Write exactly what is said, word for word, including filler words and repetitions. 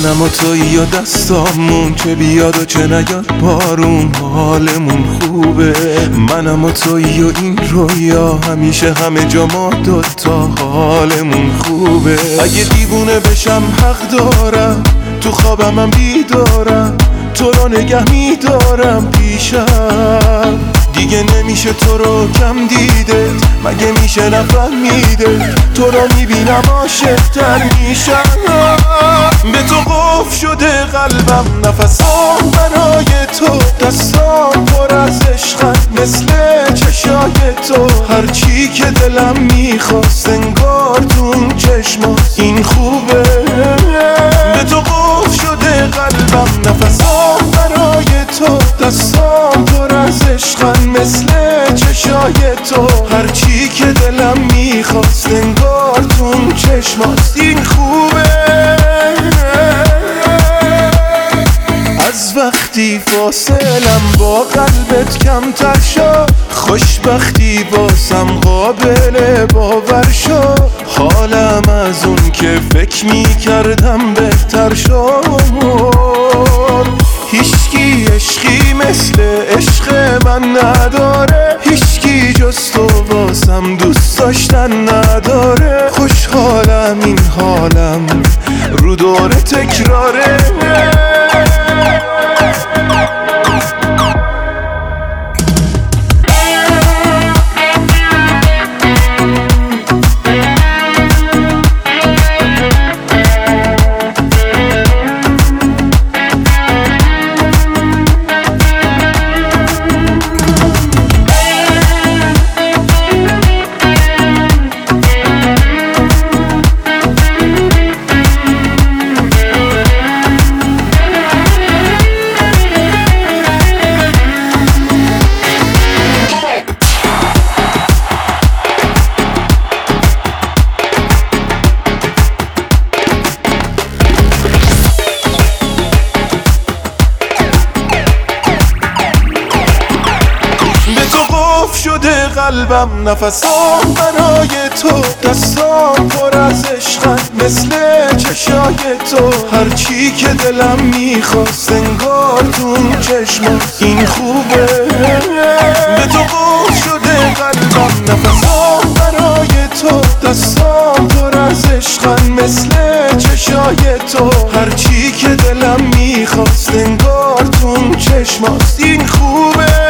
منم و تویی یا دستامون، چه بیاد و چه نیاد بارون حالمون خوبه. منم و تویی و این رویا همیشه همه جا ما دوتا حالمون خوبه. اگه دیوونه بشم حق دارم، تو خوابم هم بیدارم، تو رو نگه میدارم پیشم. دیگه نمیشه تو رو کم دیده، مگه میشه نفهمیده تو رو میبینم عاشق‌تر میشم. به تو قفل شده قلبم، نفسام برای تو، دستام پر از عشقن مثل چشای تو. هرچی که دلم میخواست انگار تو اون چشماست، این خوبه. به تو قفل شده قلبم، نفسام برای تو، دستام پر از عشقن مثل چشای تو. هرچی که دلم میخواست انگار تو اون چشماست، این خوبه. از وقتی فاصلم با قلبت کمتر شد، خوشبختی واسم قابل باور شد. حالم از اون که فکر میکردم بهتر شد. هیچکی عشقی مثل عشق من نداره، هیچکی جز تو واسم دوست داشتن نداره. خوشحالم این حالم رو دور تکراره. شده قلبم، نفسام برای تو، دستام پر از عشقن مثل چشای تو. هرچی که دلم میخواست انگار تو اون چشماست، این خوبه. به تو قفل شده قلبم، نفسام برای تو، دستام پر از عشقن مثل چشای تو. هرچی که دلم میخواست انگار تو اون چشماست، این خوبه.